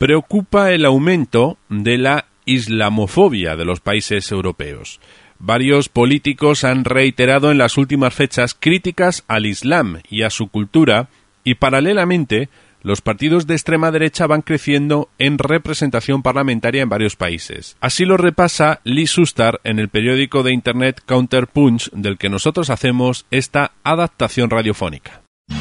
Preocupa el aumento de la islamofobia de los países europeos. Varios políticos han reiterado en las últimas fechas críticas al Islam y a su cultura, y paralelamente los partidos de extrema derecha van creciendo en representación parlamentaria en varios países. Así lo repasa Lee Shuster en el periódico de internet Counterpunch, del que nosotros hacemos esta adaptación radiofónica.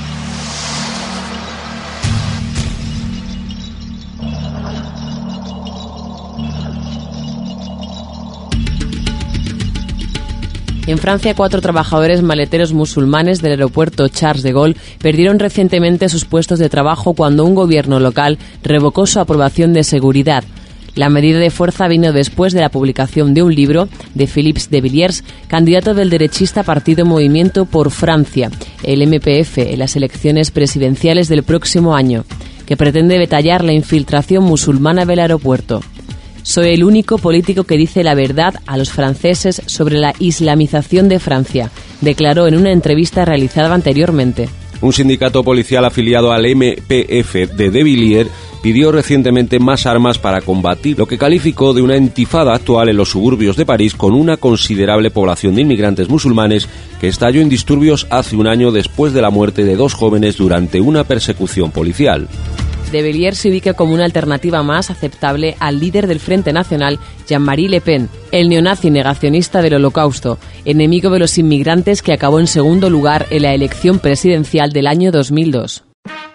En Francia, 4 trabajadores maleteros musulmanes del aeropuerto Charles de Gaulle perdieron recientemente sus puestos de trabajo cuando un gobierno local revocó su aprobación de seguridad. La medida de fuerza vino después de la publicación de un libro de Philippe de Villiers, candidato del derechista partido Movimiento por Francia, el MPF, en las elecciones presidenciales del próximo año, que pretende detallar la infiltración musulmana del aeropuerto. Soy el único político que dice la verdad a los franceses sobre la islamización de Francia, declaró en una entrevista realizada anteriormente. Un sindicato policial afiliado al MPF de Villiers pidió recientemente más armas para combatir lo que calificó de una intifada actual en los suburbios de París, con una considerable población de inmigrantes musulmanes que estalló en disturbios hace un año después de la muerte de 2 jóvenes durante una persecución policial. De Villiers se ubica como una alternativa más aceptable al líder del Frente Nacional, Jean-Marie Le Pen, el neonazi negacionista del Holocausto, enemigo de los inmigrantes que acabó en segundo lugar en la elección presidencial del año 2002.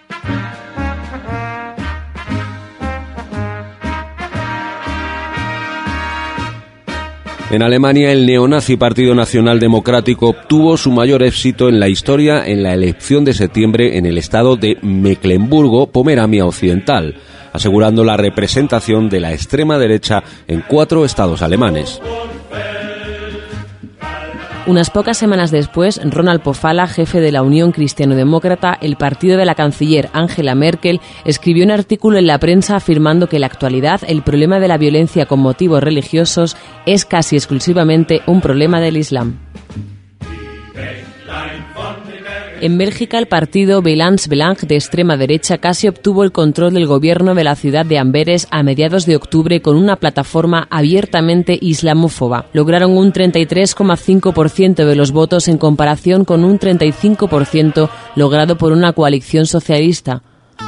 En Alemania, el neonazi Partido Nacional Democrático obtuvo su mayor éxito en la historia en la elección de septiembre en el estado de Mecklemburgo-Pomerania Occidental, asegurando la representación de la extrema derecha en 4 estados alemanes. Unas pocas semanas después, Ronald Pofalla, jefe de la Unión Cristiano-Demócrata, el partido de la canciller Angela Merkel, escribió un artículo en la prensa afirmando que en la actualidad el problema de la violencia con motivos religiosos es casi exclusivamente un problema del Islam. En Bélgica, el partido Vlaams Belang de extrema derecha casi obtuvo el control del gobierno de la ciudad de Amberes a mediados de octubre con una plataforma abiertamente islamófoba. Lograron un 33,5% de los votos en comparación con un 35% logrado por una coalición socialista.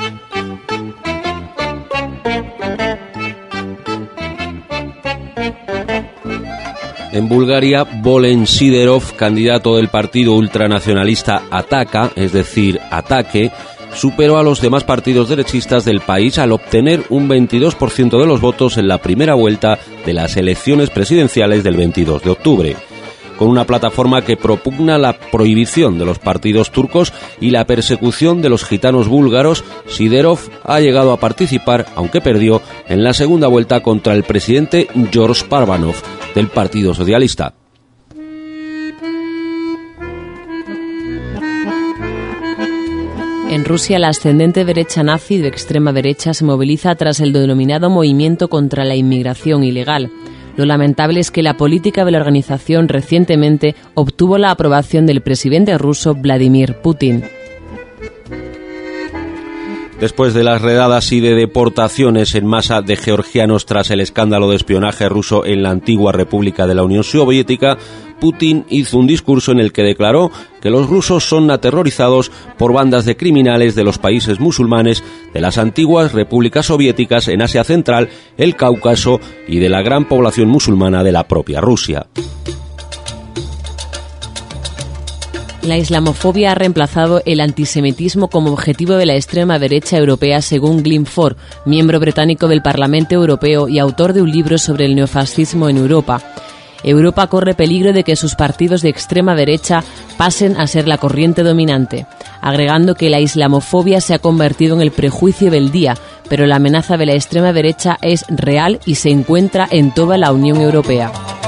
En Bulgaria, Volen Siderov, candidato del partido ultranacionalista Ataka, es decir, Ataque, superó a los demás partidos derechistas del país al obtener un 22% de los votos en la primera vuelta de las elecciones presidenciales del 22 de octubre. Con una plataforma que propugna la prohibición de los partidos turcos y la persecución de los gitanos búlgaros, Siderov ha llegado a participar, aunque perdió, en la segunda vuelta contra el presidente George Parvanov, del Partido Socialista. En Rusia, la ascendente derecha nazi de extrema derecha se moviliza tras el denominado movimiento contra la inmigración ilegal. Lo lamentable es que la política de la organización recientemente obtuvo la aprobación del presidente ruso Vladimir Putin. Después de las redadas y de deportaciones en masa de georgianos tras el escándalo de espionaje ruso en la antigua República de la Unión Soviética, Putin hizo un discurso en el que declaró que los rusos son aterrorizados por bandas de criminales de los países musulmanes, de las antiguas repúblicas soviéticas en Asia Central, el Cáucaso y de la gran población musulmana de la propia Rusia. La islamofobia ha reemplazado el antisemitismo como objetivo de la extrema derecha europea, según Glyn Ford, miembro británico del Parlamento Europeo y autor de un libro sobre el neofascismo en Europa. Europa corre peligro de que sus partidos de extrema derecha pasen a ser la corriente dominante, agregando que la islamofobia se ha convertido en el prejuicio del día, pero la amenaza de la extrema derecha es real y se encuentra en toda la Unión Europea.